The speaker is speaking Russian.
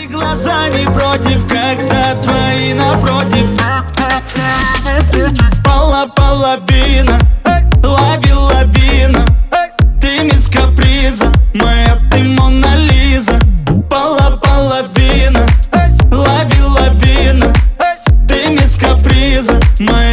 Мои глаза не против, когда твои напротив. Половина, лови лавина. Ты мисс Каприза, моя ты Мона Лиза. Половина, лови лавина. Ты мисс Каприза, моя